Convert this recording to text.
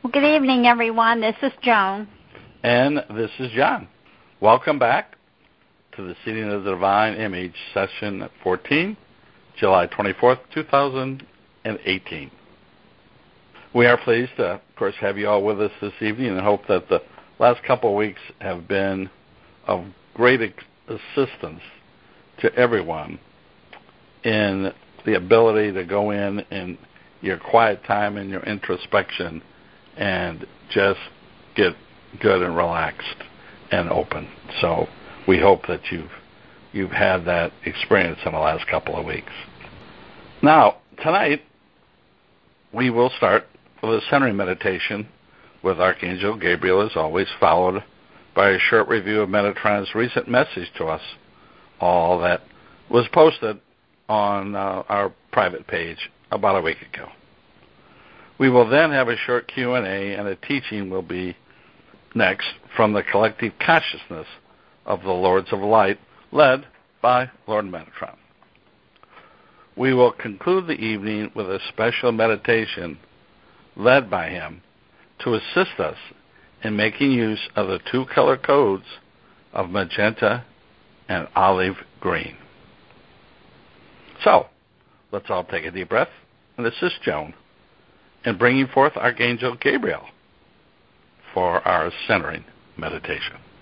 Well, good evening, everyone. This is Joan. And this is John. Welcome back to the Seeding of the Divine Image, Session 14, July 24th, 2018. We are pleased to, of course, have you all with us this evening and hope that the last couple of weeks have been of great assistance to everyone in the ability to go in your quiet time and your introspection and just get good and relaxed and open. So we hope that you've had that experience in the last couple of weeks. Now, tonight, we will start with a centering meditation with Archangel Gabriel, as always, followed by a short review of Metatron's recent message to us all that was posted on our private page about a week ago. We will then have a short Q&A, and a teaching will be next from the collective consciousness of the Lords of Light, led by Lord Metatron. We will conclude the evening with a special meditation led by him to assist us in making use of the two color codes of magenta and olive green. So, let's all take a deep breath and assist Joan in bringing forth Archangel Gabriel for our centering meditation.